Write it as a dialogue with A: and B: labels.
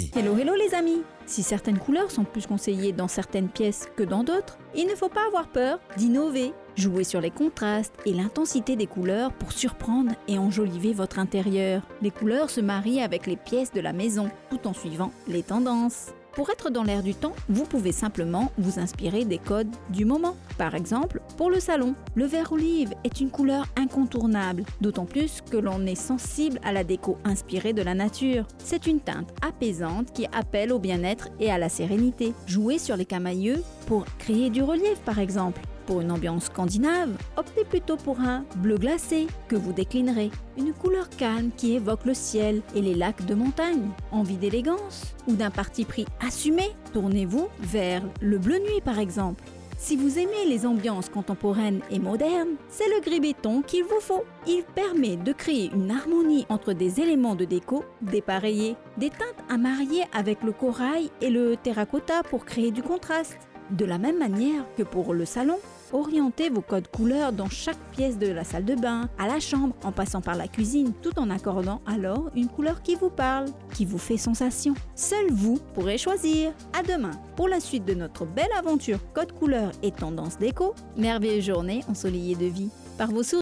A: Paris.
B: Hello les amis! Si certaines couleurs sont plus conseillées dans certaines pièces que dans d'autres, il ne faut pas avoir peur d'innover. Jouez sur les contrastes et l'intensité des couleurs pour surprendre et enjoliver votre intérieur. Les couleurs se marient avec les pièces de la maison, tout en suivant les tendances. Pour être dans l'air du temps, vous pouvez simplement vous inspirer des codes du moment. Par exemple, pour le salon, le vert olive est une couleur incontournable, d'autant plus que l'on est sensible à la déco inspirée de la nature. C'est une teinte apaisante qui appelle au bien-être et à la sérénité. Jouez sur les camaïeux pour créer du relief par exemple. Pour une ambiance scandinave, optez plutôt pour un bleu glacé que vous déclinerez. Une couleur calme qui évoque le ciel et les lacs de montagne. Envie d'élégance ou d'un parti pris assumé? Tournez-vous vers le bleu nuit par exemple. Si vous aimez les ambiances contemporaines et modernes, c'est le gris béton qu'il vous faut. Il permet de créer une harmonie entre des éléments de déco dépareillés. Des teintes à marier avec le corail et le terracotta pour créer du contraste. De la même manière que pour le salon, orientez vos codes couleurs dans chaque pièce de la salle de bain, à la chambre, en passant par la cuisine, tout en accordant alors une couleur qui vous parle, qui vous fait sensation. Seul vous pourrez choisir. À demain pour la suite de notre belle aventure code couleur et tendance déco. Merveilleuse journée ensoleillée de vie par vos sourires.